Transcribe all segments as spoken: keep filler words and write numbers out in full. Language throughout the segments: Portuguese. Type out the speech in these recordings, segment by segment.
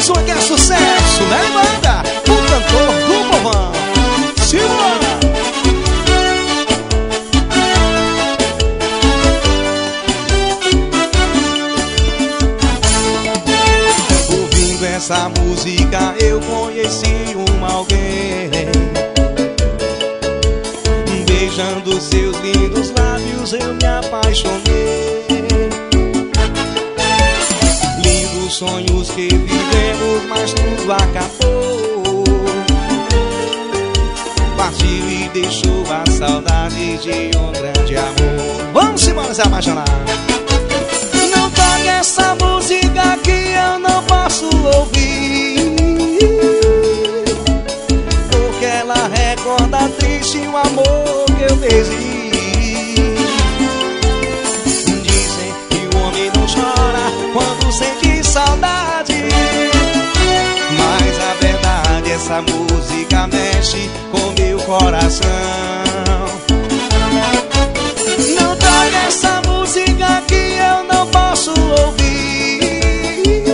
Mais uma que é sucesso, né, banda? O cantor do povão, Silva. Ouvindo essa música eu conheci uma alguém. Beijando seus lindos lábios eu me apaixonei. Lindos sonhos que vivemos, mas tudo acabou. Partiu e deixou a saudade de um grande amor. Vamos embora se apaixonar. Não toque essa música que eu não posso ouvir, porque ela recorda triste o amor que eu perdi. Dizem que o homem não chora quando sente saudade, mas a verdade, essa música mexe com meu coração. Não toque essa música que eu não posso ouvir,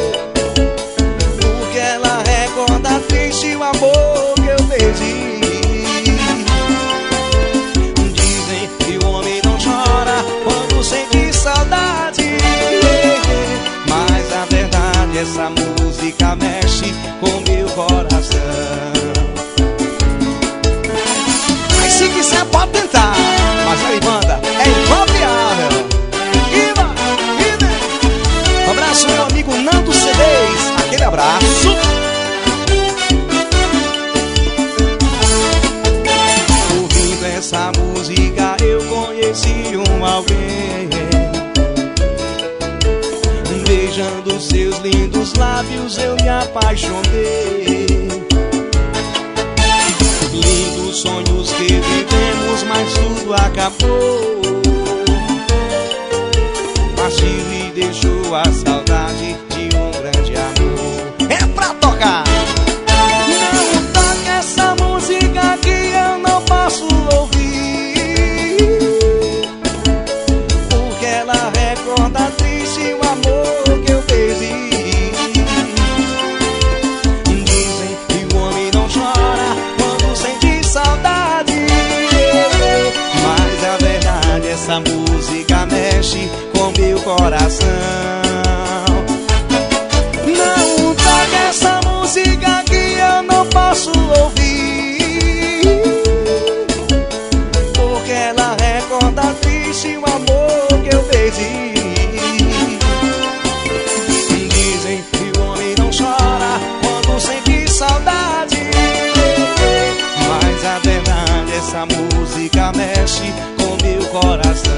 porque ela recorda triste o amor que eu perdi. Dizem que o homem não chora quando sente saudade, mas a verdade, essa música mexe com meu coração. Mas se quiser pode tentar, mas aí banda, é incopiável. Iva, Iva. Um abraço meu amigo Nando C Ds, aquele abraço. Ouvindo essa música eu conheci um alguém. Beijando seus lindos lábios eu me apaixonei. Lindos sonhos que vivemos, mas tudo acabou. Partiu e deixou a saudade de um grande amor. É pra tocar! Não toque essa música que eu não posso ouvir, porque ela recorda triste o amor que eu perdi. Dizem que o homem não chora quando sente saudade, mas a verdade, essa música mexe com meu coração. Não toque essa música que eu não posso ouvir, porque ela recorda triste o amor que eu perdi. Dizem que o homem não chora quando sente saudade, mas a verdade, essa música mexe com meu coração.